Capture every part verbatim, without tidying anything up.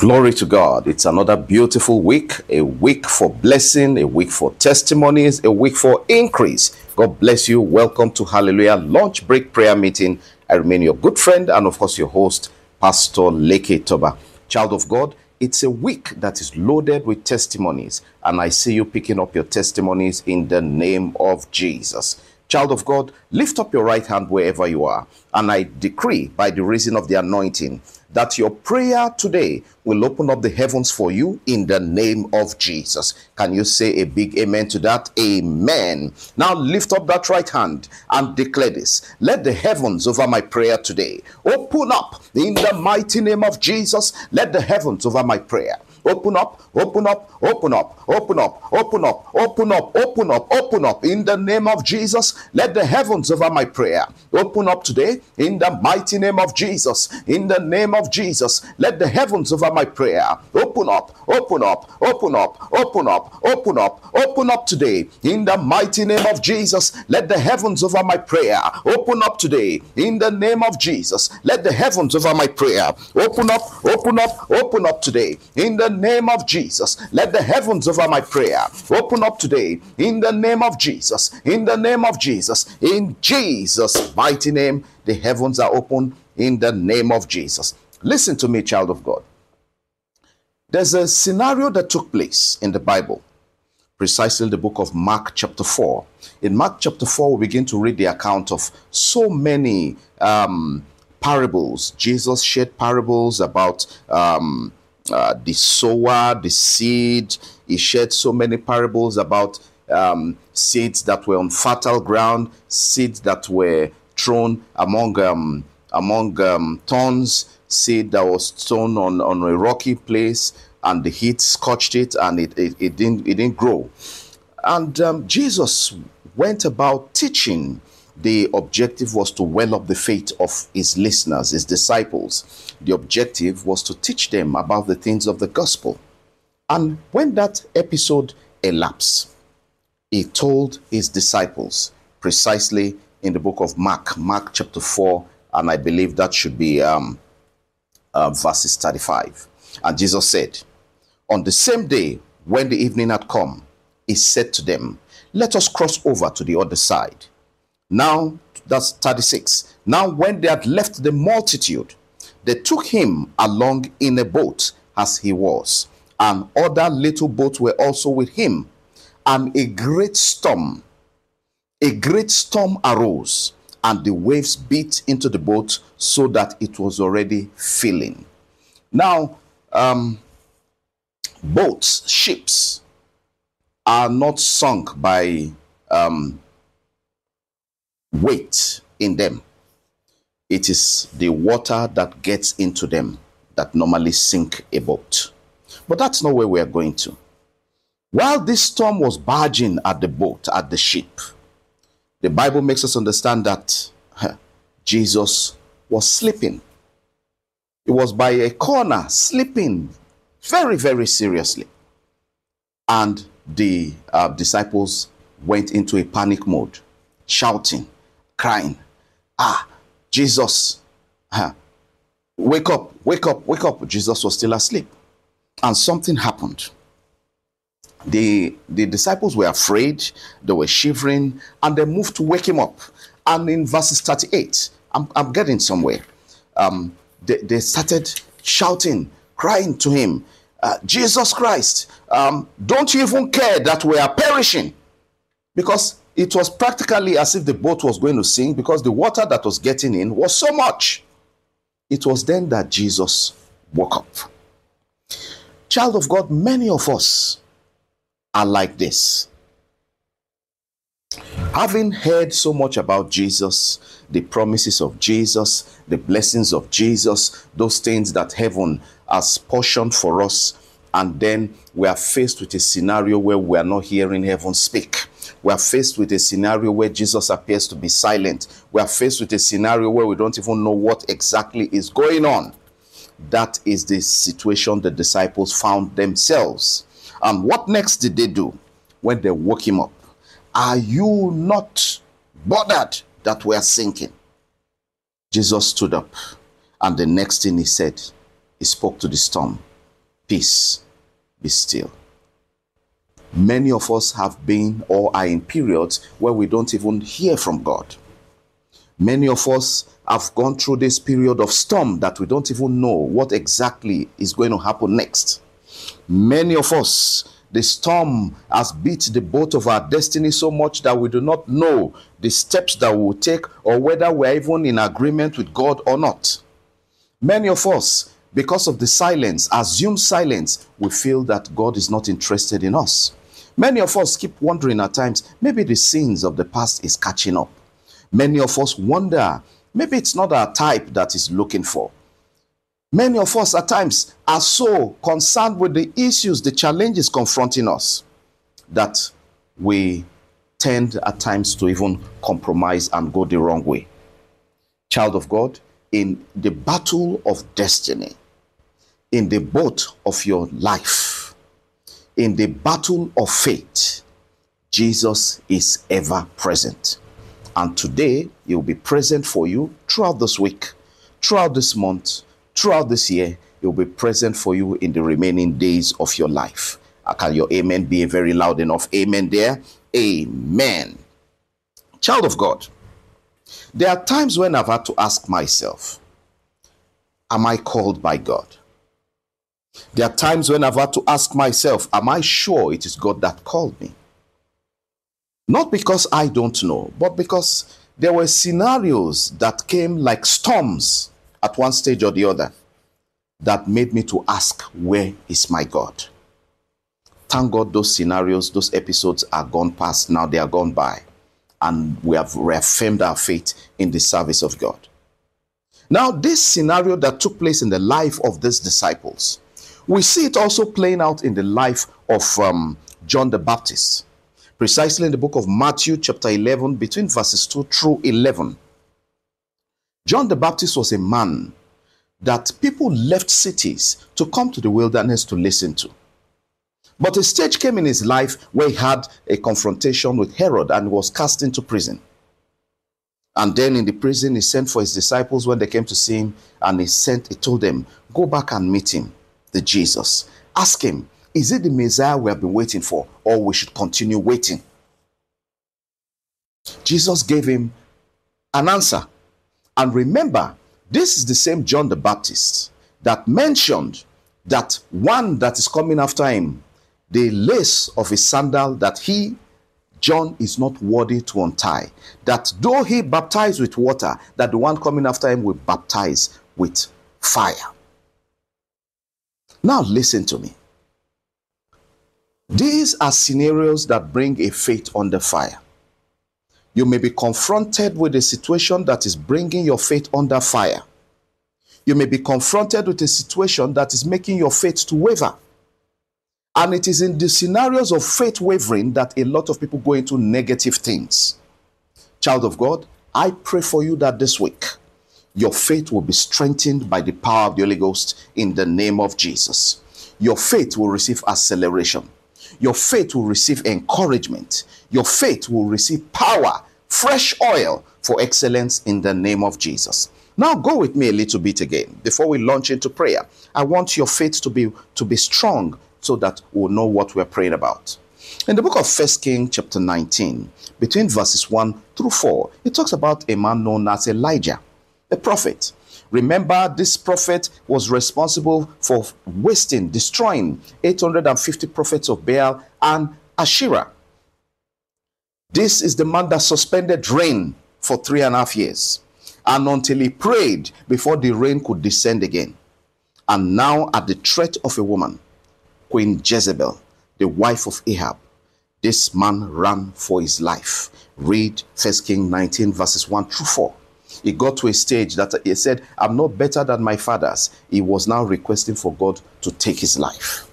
Glory to God. It's another beautiful week, a week for blessing, a week for testimonies, a week for increase. God bless you. Welcome to Hallelujah Lunch Break Prayer Meeting. I remain your good friend and of course your host, Pastor Leke Toba. Child of God, it's a week that is loaded with testimonies, and I see you picking up your testimonies in the name of Jesus. Child of God, lift up your right hand wherever you are, and I decree by the reason of the anointing that your prayer today will open up the heavens for you in the name of Jesus. Can you say a big amen to that? Amen. Now lift up that right hand and declare this. Let the heavens over my prayer today open up in the mighty name of Jesus. Let the heavens over my prayer open up, open up, open up, open up, open up, open up, open up, open up in the name of Jesus. Let the heavens over my prayer open up today in the mighty name of Jesus. In the name of Jesus, let the heavens over my prayer open up, open up, open up, open up, open up, open up today in the mighty name of Jesus. Let the heavens over my prayer open up today in the name of Jesus. Let the heavens over my prayer open up, open up, open up today in the name of Jesus. Let the heavens over my prayer open up today in the name of Jesus. In the name of Jesus. In Jesus' mighty name, the heavens are open in the name of Jesus. Listen to me, child of God. There's a scenario that took place in the Bible, precisely the book of Mark chapter four. In Mark chapter four, we begin to read the account of so many um, parables. Jesus shared parables about um, uh, the sower, the seed. He shared so many parables about um, seeds that were on fertile ground, seeds that were thrown among um, among um, thorns, seed that was sown on, on a rocky place, and the heat scorched it, and it, it, it didn't it didn't grow. And um, Jesus went about teaching. The objective was to well up the faith of his listeners, his disciples. The objective was to teach them about the things of the gospel. And when that episode elapsed, he told his disciples, precisely in the book of Mark, Mark chapter four, and I believe that should be um, uh, verses thirty-five. And Jesus said, on the same day when the evening had come, he said to them, let us cross over to the other side. Now, that's thirty-six. Now, when they had left the multitude, they took him along in a boat as he was, and other little boats were also with him. And a great storm, a great storm arose, and the waves beat into the boat so that it was already filling. Now, um, boats, ships, are not sunk by um, weight in them. It is the water that gets into them that normally sink a boat. But that's not where we are going to. While this storm was barging at the boat, at the ship, the Bible makes us understand that huh, Jesus was sleeping. He was by a corner, sleeping very, very seriously. And the uh, disciples went into a panic mode, shouting, crying, ah, Jesus, huh, wake up, wake up, wake up. Jesus was still asleep. And something happened. The, the disciples were afraid, they were shivering, and they moved to wake him up. And in verses thirty-eight, I'm, I'm getting somewhere, um, they, they started shouting, crying to him, uh, Jesus Christ, um, don't you even care that we are perishing? Because it was practically as if the boat was going to sink, because the water that was getting in was so much. It was then that Jesus woke up. Child of God, many of us are like this. Having heard so much about Jesus, the promises of Jesus, the blessings of Jesus, those things that heaven has portioned for us, and then we are faced with a scenario where we are not hearing heaven speak. We are faced with a scenario where Jesus appears to be silent. We are faced with a scenario where we don't even know what exactly is going on. That is the situation the disciples found themselves. And what next did they do when they woke him up? Are you not bothered that we are sinking? Jesus stood up, and the next thing he said, he spoke to the storm, peace, be still. Many of us have been or are in periods where we don't even hear from God. Many of us have gone through this period of storm that we don't even know what exactly is going to happen next. Many of us, the storm has beat the boat of our destiny so much that we do not know the steps that we will take or whether we're even in agreement with God or not. Many of us, because of the silence, assumed silence, we feel that God is not interested in us. Many of us keep wondering at times, maybe the sins of the past is catching up. Many of us wonder, maybe it's not our type that is looking for. Many of us at times are so concerned with the issues, the challenges confronting us, that we tend at times to even compromise and go the wrong way. Child of God, in the battle of destiny, in the boat of your life, in the battle of faith, Jesus is ever present. And today, he will be present for you throughout this week, throughout this month, throughout this year. He will be present for you in the remaining days of your life. Can your amen be a very loud enough amen there? Amen. Child of God, there are times when I've had to ask myself, am I called by God? There are times when I've had to ask myself, am I sure it is God that called me? Not because I don't know, but because there were scenarios that came like storms at one stage or the other that made me to ask, where is my God? Thank God those scenarios, those episodes are gone past. Now they are gone by. And we have reaffirmed our faith in the service of God. Now, this scenario that took place in the life of these disciples, we see it also playing out in the life of um, John the Baptist. Precisely in the book of Matthew chapter eleven, between verses two through eleven. John the Baptist was a man that people left cities to come to the wilderness to listen to. But a stage came in his life where he had a confrontation with Herod and was cast into prison. And then in the prison, he sent for his disciples when they came to see him, and he sent, he told them, go back and meet him, the Jesus. Ask him, is it the Messiah we have been waiting for, or we should continue waiting? Jesus gave him an answer. And remember, this is the same John the Baptist that mentioned that one that is coming after him, the lace of his sandal, that he, John, is not worthy to untie. That though he baptized with water, that the one coming after him will baptize with fire. Now listen to me. These are scenarios that bring a faith under fire. You may be confronted with a situation that is bringing your faith under fire. You may be confronted with a situation that is making your faith to waver. And it is in the scenarios of faith wavering that a lot of people go into negative things. Child of God, I pray for you that this week, your faith will be strengthened by the power of the Holy Ghost in the name of Jesus. Your faith will receive acceleration. Your faith will receive encouragement. Your faith will receive power, fresh oil for excellence in the name of Jesus. Now go with me a little bit again. Before we launch into prayer, I want your faith to be, to be strong so that we'll know what we're praying about. In the book of First Kings chapter nineteen, between verses one through four, it talks about a man known as Elijah, a prophet. Remember, this prophet was responsible for wasting, destroying eight hundred fifty prophets of Baal and Asherah. This is the man that suspended rain for three and a half years, and until he prayed before the rain could descend again. And now at the threat of a woman, Queen Jezebel, the wife of Ahab, this man ran for his life. Read First Kings nineteen verses one through four. He got to a stage that he said, I'm not better than my fathers. He was now requesting for God to take his life.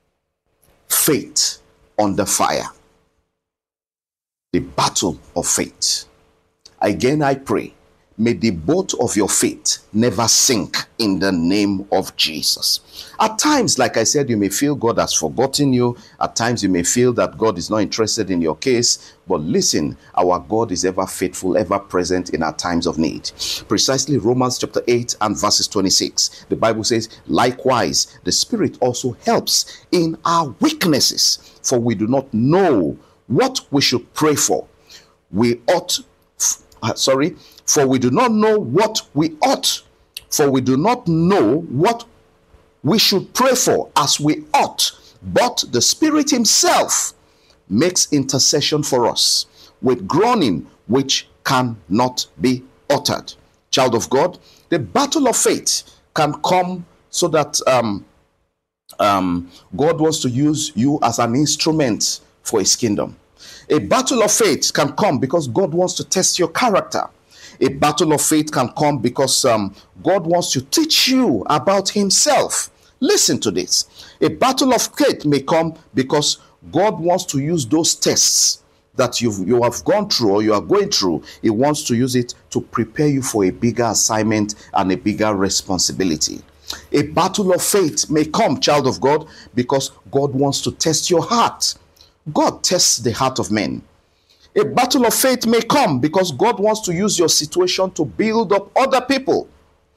Faith under fire. The battle of faith. Again, I pray, may the boat of your faith never sink in the name of Jesus. At times, like I said, you may feel God has forgotten you. At times, you may feel that God is not interested in your case. But listen, our God is ever faithful, ever present in our times of need. Precisely Romans chapter eight and verses twenty-six. The Bible says, likewise, the Spirit also helps in our weaknesses, for we do not know what we should pray for. We ought, uh, sorry, for we do not know what we ought, for we do not know what we should pray for as we ought, but the Spirit himself makes intercession for us with groaning which cannot be uttered. Child of God, the battle of faith can come so that um, um, God wants to use you as an instrument for his kingdom. A battle of faith can come because God wants to test your character. A battle of faith can come because um, God wants to teach you about himself. Listen to this. A battle of faith may come because God wants to use those tests that you've, you have gone through or you are going through. He wants to use it to prepare you for a bigger assignment and a bigger responsibility. A battle of faith may come, child of God, because God wants to test your heart. God tests the heart of men. A battle of faith may come because God wants to use your situation to build up other people.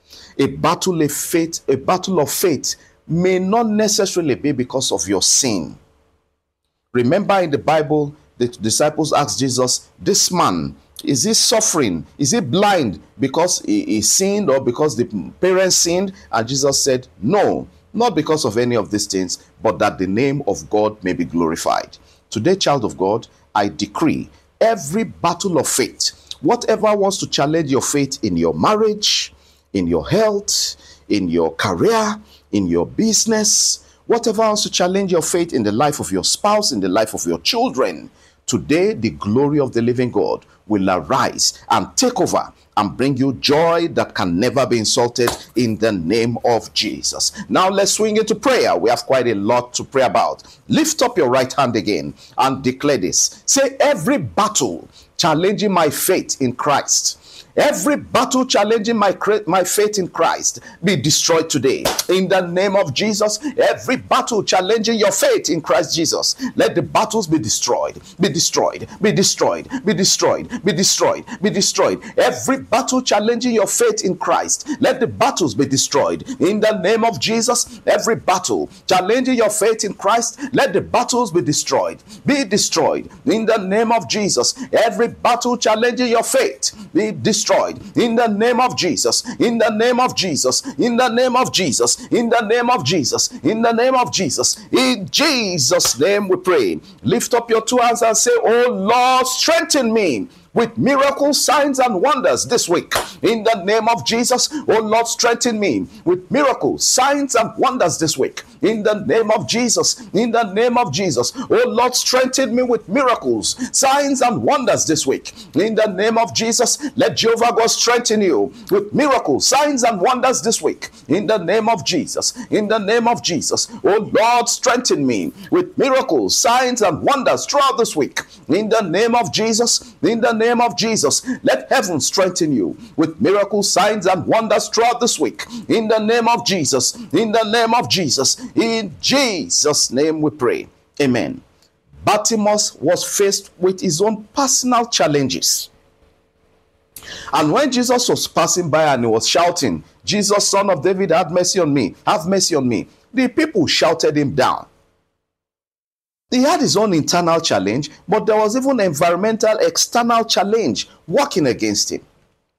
A battle of faith, a battle of faith may not necessarily be because of your sin. Remember in the Bible, the disciples asked Jesus, this man, is he suffering? Is he blind because he, he sinned or because the parents sinned? And Jesus said, no, not because of any of these things, but that the name of God may be glorified. Today, child of God, I decree every battle of faith, whatever wants to challenge your faith in your marriage, in your health, in your career, in your business, whatever wants to challenge your faith in the life of your spouse, in the life of your children, today the glory of the living God will arise and take over and bring you joy that can never be insulted in the name of Jesus. Now let's swing into prayer. We have quite a lot to pray about. Lift up your right hand again and declare this. Say, every battle challenging my faith in Christ, every battle challenging my, my faith in Christ, be destroyed today. In the name of Jesus, every battle challenging your faith in Christ Jesus, let the battles be destroyed, be destroyed, be destroyed, be destroyed, be destroyed, be destroyed. Every battle challenging your faith in Christ, let the battles be destroyed. In the name of Jesus, every battle challenging your faith in Christ, let the battles be destroyed, be destroyed. In the name of Jesus, every battle challenging your faith, be destroyed. Destroyed in the name of Jesus, in the name of Jesus, in the name of Jesus, in the name of Jesus, in the name of Jesus. In Jesus' name we pray. Lift up your two hands and say, oh Lord, strengthen me with miracles, signs, and wonders this week. In the name of Jesus, oh Lord, strengthen me with miracles, signs, and wonders this week. In the name of Jesus, in the name of Jesus, oh Lord, strengthen me with miracles, signs, and wonders this week. In the name of Jesus, let Jehovah God strengthen you with miracles, signs, and wonders this week. In the name of Jesus, in the name of Jesus, oh Lord, strengthen me with miracles, signs, and wonders throughout this week. In the name of Jesus, in the name of Jesus, let heaven strengthen you with miracles, signs, and wonders throughout this week. In the name of Jesus, in the name of Jesus, in Jesus' name we pray. Amen. Bartimaeus was faced with his own personal challenges. And when Jesus was passing by and he was shouting, Jesus, Son of David, have mercy on me, have mercy on me, the people shouted him down. He had his own internal challenge, but there was even environmental external challenge working against him.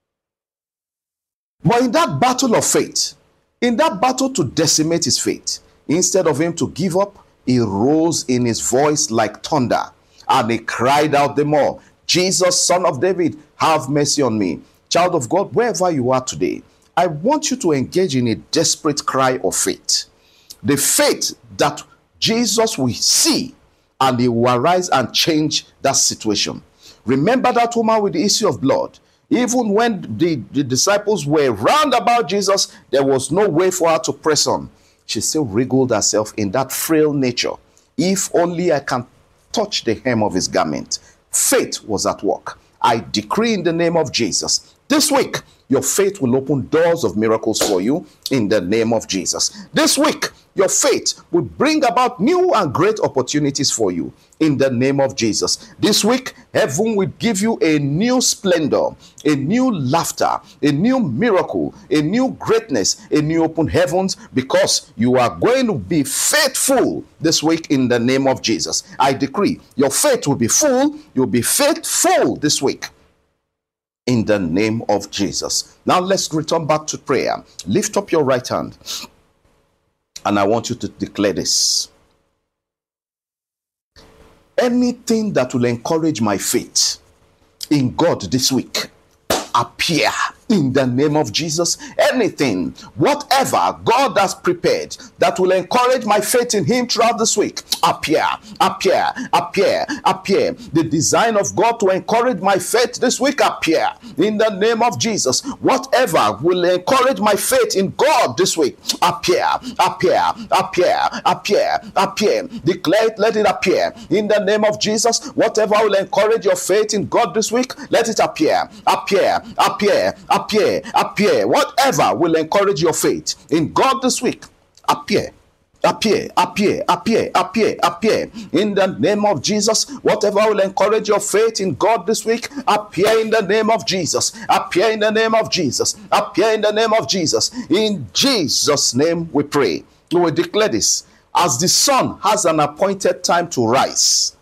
But in that battle of faith, in that battle to decimate his faith, instead of him to give up, he rose in his voice like thunder, and he cried out the more, Jesus, Son of David, have mercy on me. Child of God, wherever you are today, I want you to engage in a desperate cry of faith. The faith that Jesus will see and he will arise and change that situation. Remember that woman with the issue of blood. Even when the, the disciples were round about Jesus, there was no way for her to press on. She still wriggled herself in that frail nature. If only I can touch the hem of his garment. Faith was at work. I decree in the name of Jesus, This week, your faith will open doors of miracles for you in the name of Jesus. This week, your faith will bring about new and great opportunities for you in the name of Jesus. This week, heaven will give you a new splendor, a new laughter, a new miracle, a new greatness, a new open heavens, because you are going to be faithful this week in the name of Jesus. I decree your faith will be full. You'll be faithful this week in the name of Jesus. Now let's return back to prayer. Lift up your right hand. And I want you to declare this. Anything that will encourage my faith in God this week, appear in the name of Jesus. Anything, whatever God has prepared that will encourage my faith in him throughout this week, appear, appear, appear, appear. The design of God to encourage my faith this week, appear in the name of Jesus. Whatever will encourage my faith in God this week, appear, appear, appear, appear, appear. Declare it, let it appear in the name of Jesus. Whatever will encourage your faith in God this week, let it appear, appear, appear, appear, appear. Whatever will encourage your faith in God this week, appear, appear, appear, appear, appear, appear in the name of Jesus. Whatever will encourage your faith in God this week, appear in the name of Jesus, appear in the name of Jesus, appear in the name of Jesus. In Jesus' name we pray. We will declare this: as the sun has an appointed time to rise,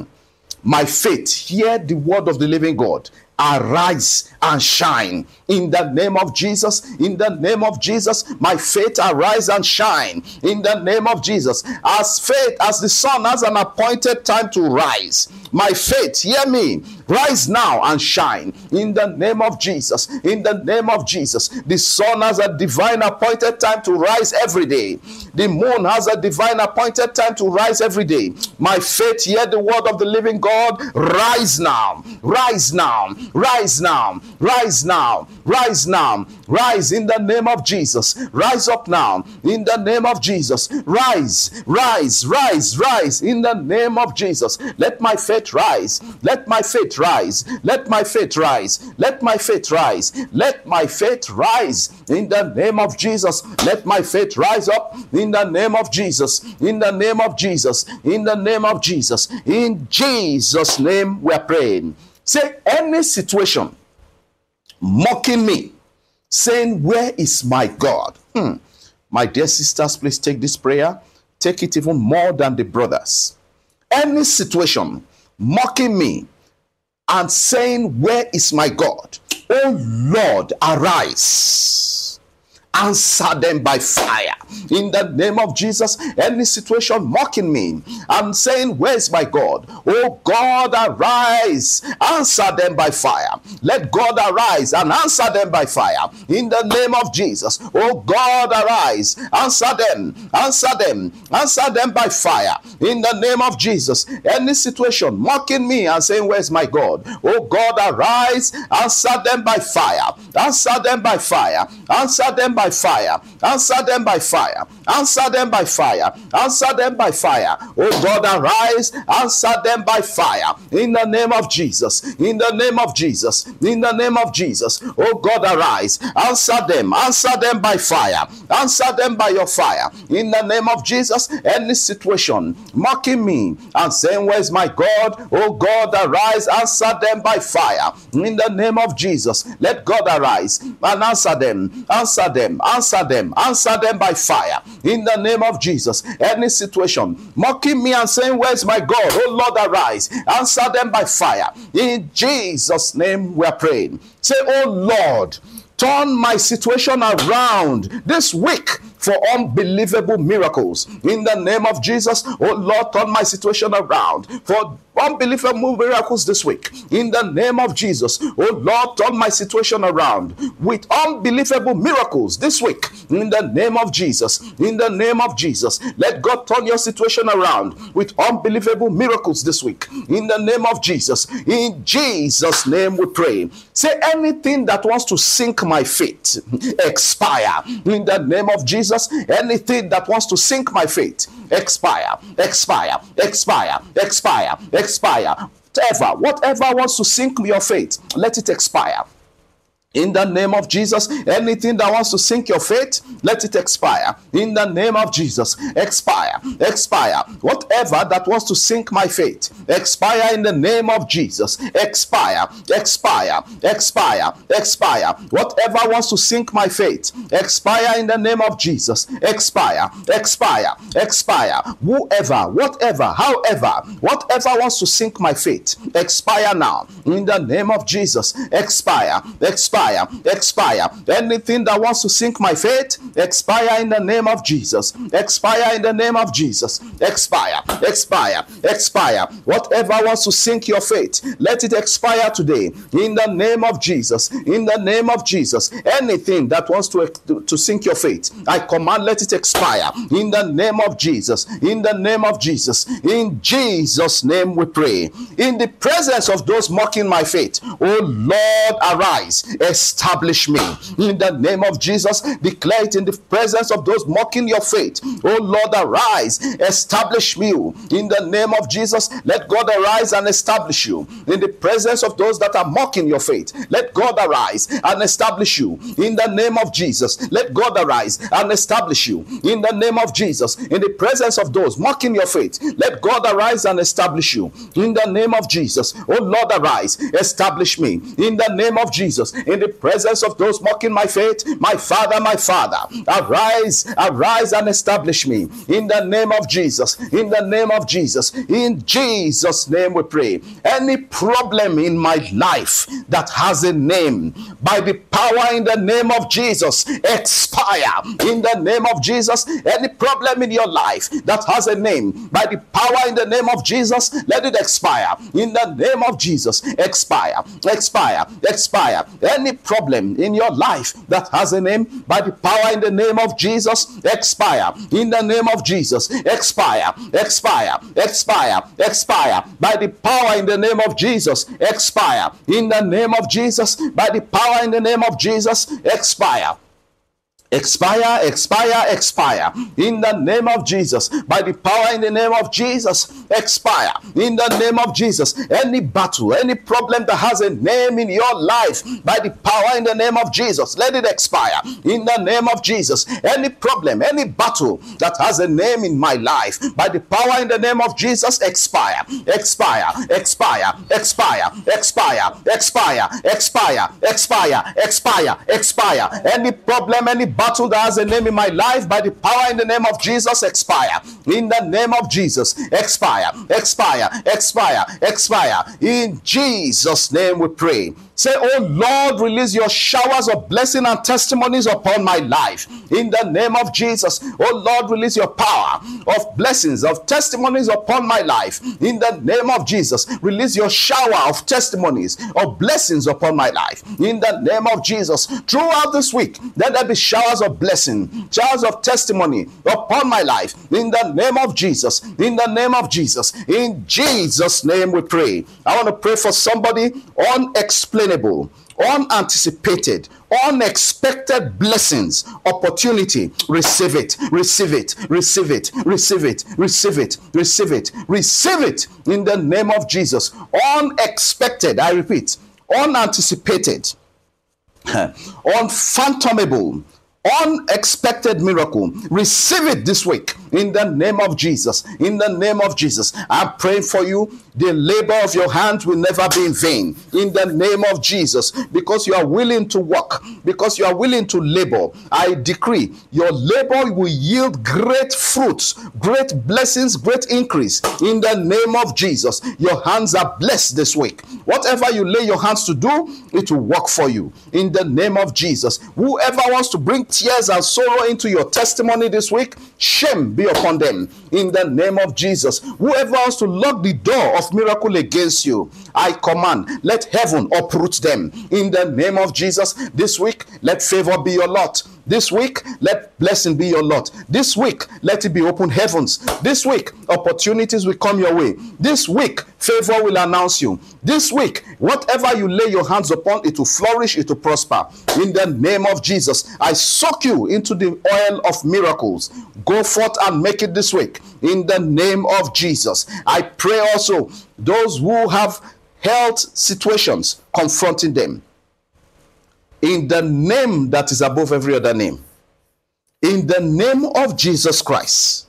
my faith, hear the word of the living God, arise and shine in the name of Jesus. In the name of Jesus, my faith, arise and shine in the name of Jesus. As faith, as the sun has an appointed time to rise, my faith, hear me, rise now and shine in the name of Jesus. In the name of Jesus, the sun has a divine appointed time to rise every day. The moon has a divine appointed time to rise every day. My faith, hear the word of the living God, rise now, rise now, rise now, rise now, rise now, rise in the name of Jesus. Rise up now in the name of Jesus. Rise, rise, rise, rise in the name of Jesus. Let my faith rise. Let my faith rise. Let my faith rise. Let my faith rise. Let my faith rise in the name of Jesus. Let my faith rise up in the name of Jesus. In the name of Jesus. In the name of Jesus. In Jesus' name we are praying. Say, any situation mocking me, saying, where is my God? Hmm. My dear sisters, please take this prayer. Take it even more than the brothers. Any situation mocking me and saying, where is my God? Oh Lord, arise. Answer them by fire in the name of Jesus. Any situation mocking me and saying, where's my God? Oh God, arise. Answer them by fire. Let God arise and answer them by fire in the name of Jesus. Oh God, arise. Answer them. Answer them. Answer them by fire in the name of Jesus. Any situation mocking me and saying, where's my God? Oh God, arise. Answer them by fire. Answer them by fire. Answer them by fire. Answer them by fire. Answer them by fire. Answer them by fire. Oh God, arise. Answer them by fire in the name of Jesus. In the name of Jesus. In the name of Jesus. Oh God, arise. Answer them. Answer them by fire. Answer them by your fire in the name of Jesus. Any situation mocking me and saying, where's my God? Oh God, arise. Answer them by fire in the name of Jesus. Let God arise and answer them. Answer them. Answer them. Answer them by fire in the name of Jesus. Any situation mocking me and saying, where's my God? Oh Lord, arise. Answer them by fire. In Jesus' name we are praying. Say, oh Lord, turn my situation around this week for unbelievable miracles. In the name of Jesus, oh Lord, turn my situation around for unbelievable miracles this week. In the name of Jesus, oh Lord, turn my situation around with unbelievable miracles this week. In the name of Jesus, in the name of Jesus, let God turn your situation around with unbelievable miracles this week. In the name of Jesus, in Jesus' name we pray. Say, anything that wants to sink my faith, expire. In the name of Jesus, anything that wants to sink my faith, expire, expire, expire, expire, expire. Whatever, whatever wants to sink your faith, let it expire. In the name of Jesus, anything that wants to sink your faith, let it expire. In the name of Jesus, expire, expire. Whatever that wants to sink my faith, expire in the name of Jesus. Expire, expire, expire, expire. Whatever wants to sink my faith, expire in the name of Jesus. Expire, expire, expire. Whoever, whatever, however, whatever wants to sink my faith, expire now. In the name of Jesus, expire, expire. Expire. Anything that wants to sink my faith, expire in the name of Jesus. Expire in the name of Jesus. Expire, expire, expire. Whatever wants to sink your faith, let it expire today. In the name of Jesus. In the name of Jesus. Anything that wants to, to, to sink your faith, I command, let it expire. In the name of Jesus. In the name of Jesus. In Jesus' name we pray. In the presence of those mocking my faith, oh Lord, arise. Establish me in the name of Jesus. Declare it in the presence of those mocking your faith. Oh Lord, arise, establish me in the name of Jesus. Let God arise and establish you in the presence of those that are mocking your faith. Let God arise and establish you in the name of Jesus. Let God arise and establish you in the name of Jesus. In the presence of those mocking your faith, let God arise and establish you in the name of Jesus. Oh Lord, arise, establish me in the name of Jesus. In the presence of those mocking my faith, my Father, my Father, arise, arise and establish me in the name of Jesus. In the name of Jesus. In Jesus' name we pray. Any problem in my life that has a name, by the power in the name of Jesus, expire. In the name of Jesus. Any problem in your life that has a name, by the power in the name of Jesus, let it expire. In the name of Jesus, expire, expire, expire. Any problem in your life that has a name, by the power in the name of Jesus, expire. In the name of Jesus, expire, expire, expire, expire. By the power in the name of Jesus, expire. In the name of Jesus, by the power in the name of Jesus, expire. Expire, expire, expire. In the name of Jesus. By the power in the name of Jesus, expire. In the name of Jesus. Any battle, any problem that has a name in your life, by the power in the name of Jesus, let it expire. In the name of Jesus. Any problem, any battle that has a name in my life, by the power in the name of Jesus, expire. Expire, expire, expire, expire, expire, expire, expire, expire, expire. Any problem, any battle that has a name in my life, by the power in the name of Jesus, expire. In the name of Jesus, expire, expire, expire, expire. In Jesus' name we pray. Say, oh Lord, release your showers of blessing and testimonies upon my life. In the name of Jesus. Oh Lord, release your power of blessings, of testimonies upon my life. In the name of Jesus. Release your shower of testimonies, of blessings upon my life. In the name of Jesus. Throughout this week, let there be showers of blessing, showers of testimony upon my life. In the name of Jesus. In the name of Jesus. In Jesus' name we pray. I want to pray for somebody unexplained, unanticipated, unexpected blessings, opportunity. Receive it, receive it, receive it, receive it, receive it, receive it, receive it in the name of Jesus. Unexpected, I repeat, unanticipated, unfathomable, unexpected miracle. Receive it this week in the name of Jesus. In the name of Jesus, I pray for you. The labor of your hands will never be in vain. In the name of Jesus, because you are willing to work, because you are willing to labor, I decree your labor will yield great fruits, great blessings, great increase. In the name of Jesus, your hands are blessed this week. Whatever you lay your hands to do, it will work for you. In the name of Jesus, whoever wants to bring tears and sorrow into your testimony this week, shame be upon them. In the name of Jesus, whoever wants to lock the door of miracle against you, I command, let heaven uproot them. In the name of Jesus, this week, let favor be your lot. This week, let blessing be your lot. This week, let it be open heavens. This week, opportunities will come your way. This week, favor will announce you. This week, whatever you lay your hands upon, it will flourish, it will prosper. In the name of Jesus, I soak you into the oil of miracles. Go forth and make it this week. In the name of Jesus, I pray also those who have health situations confronting them. In in the name that is above every other name, in the name of Jesus Christ,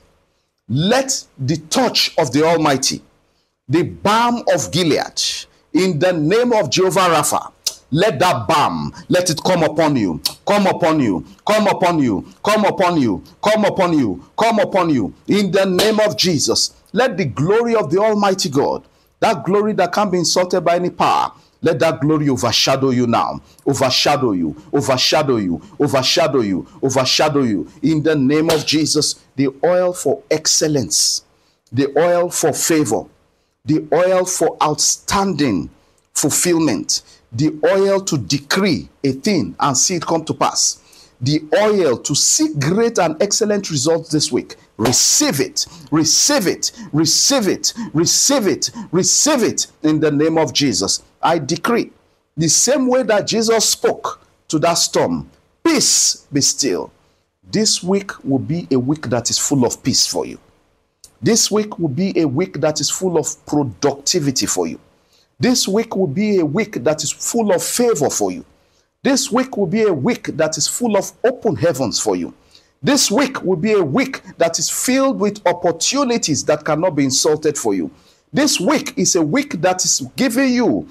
let the touch of the Almighty, the balm of Gilead, in the name of Jehovah Rapha, let that balm, let it come upon you, come upon you, come upon you, come upon you, come upon you, come upon you, in the name of Jesus. Let the glory of the Almighty God, that glory that can't be insulted by any power, let that glory overshadow you now, overshadow you, overshadow you, overshadow you, overshadow you, in the name of Jesus. The oil for excellence, the oil for favor, the oil for outstanding fulfillment, the oil to decree a thing and see it come to pass, the oil to see great and excellent results this week. Receive it, receive it, receive it, receive it, receive it in the name of Jesus. I decree, the same way that Jesus spoke to that storm, peace be still. This week will be a week that is full of peace for you. This week will be a week that is full of productivity for you. This week will be a week that is full of favor for you. This week will be a week that is full of open heavens for you. This week will be a week that is filled with opportunities that cannot be insulted for you. This week is a week that is giving you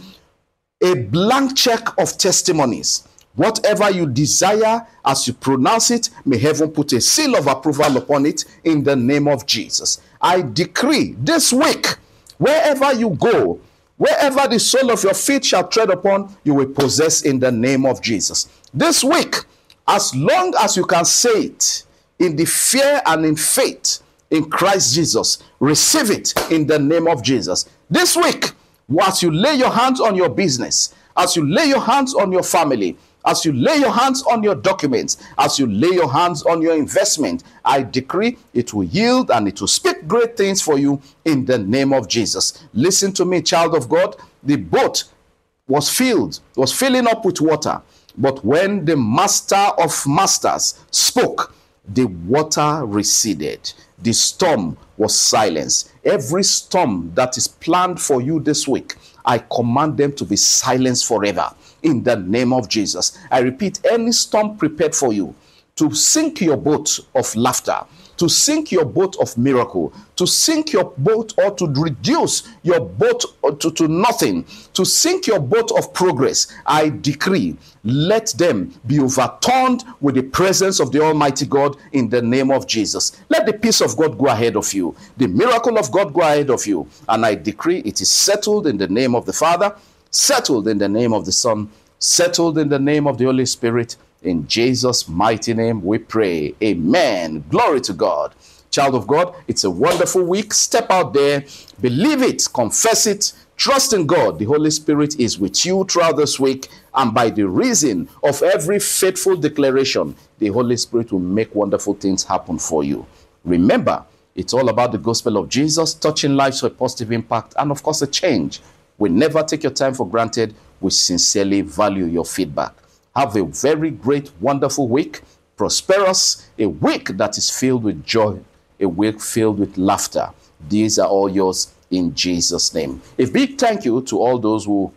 a blank check of testimonies. Whatever you desire, as you pronounce it, may heaven put a seal of approval upon it in the name of Jesus. I decree this week, wherever you go, wherever the sole of your feet shall tread upon, you will possess in the name of Jesus. This week, as long as you can say it in the fear and in faith in Christ Jesus, receive it in the name of Jesus. This week, as you lay your hands on your business, as you lay your hands on your family, as you lay your hands on your documents, as you lay your hands on your investment, I decree it will yield and it will speak great things for you in the name of Jesus. Listen to me, child of God. The boat was filled, was filling up with water. But when the master of masters spoke, the water receded. The storm was silenced. Every storm that is planned for you this week, I command them to be silenced forever. In the name of Jesus. I repeat, any storm prepared for you to sink your boat of laughter, to sink your boat of miracle, to sink your boat or to reduce your boat to, to nothing, to sink your boat of progress, I decree, let them be overturned with the presence of the Almighty God in the name of Jesus. Let the peace of God go ahead of you, the miracle of God go ahead of you, and I decree it is settled in the name of the Father, settled in the name of the Son, settled in the name of the Holy Spirit. In Jesus' mighty name we pray. Amen. Glory to God. Child of God, it's a wonderful week. Step out there, believe it, confess it, trust in God. The Holy Spirit is with you throughout this week, and by the reason of every faithful declaration, the Holy Spirit will make wonderful things happen for you. Remember, it's all about the gospel of Jesus, touching lives for a positive impact, and of course a change. We never take your time for granted. We sincerely value your feedback. Have a very great, wonderful week. Prosperous, a week that is filled with joy, a week filled with laughter. These are all yours in Jesus' name. A big thank you to all those who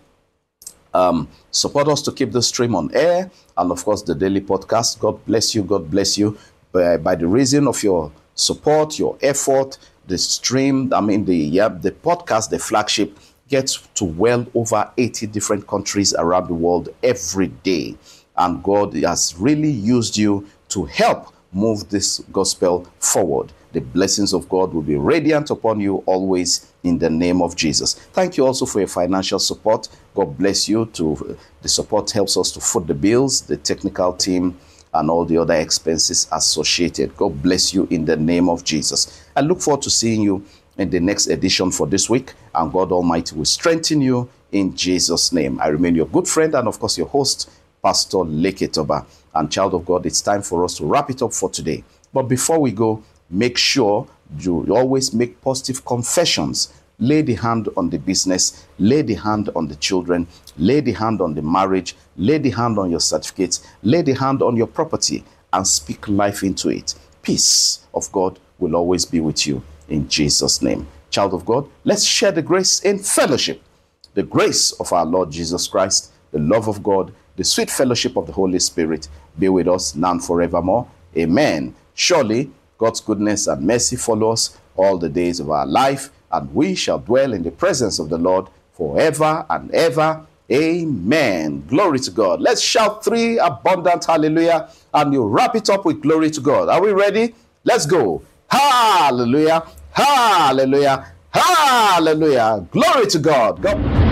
um, support us to keep the stream on air, and of course the daily podcast. God bless you. God bless you. By, by the reason of your support, your effort, the stream, I mean the yeah, the podcast, the flagship, gets to well over eighty different countries around the world every day. And God has really used you to help move this gospel forward. The blessings of God will be radiant upon you always in the name of Jesus. Thank you also for your financial support. God bless you. To the support helps us to foot the bills, the technical team, and all the other expenses associated. God bless you in the name of Jesus. I look forward to seeing you in the next edition for this week, and God Almighty will strengthen you in Jesus' name. I remain your good friend and of course your host, Pastor Leke Toba. And child of God, it's time for us to wrap it up for today. But before we go, make sure you always make positive confessions. Lay the hand on the business, lay the hand on the children, lay the hand on the marriage, lay the hand on your certificates, lay the hand on your property, and speak life into it. Peace of God will always be with you. In Jesus' name. Child of God, let's share the grace in fellowship. The grace of our Lord Jesus Christ, the love of God, the sweet fellowship of the Holy Spirit be with us now and forevermore. Amen. Surely God's goodness and mercy follow us all the days of our life, and we shall dwell in the presence of the Lord forever and ever. Amen. Glory to God. Let's shout three abundant hallelujah, and you wrap it up with glory to God. Are we ready? Let's go. Hallelujah. Hallelujah. Hallelujah. Glory to God. God.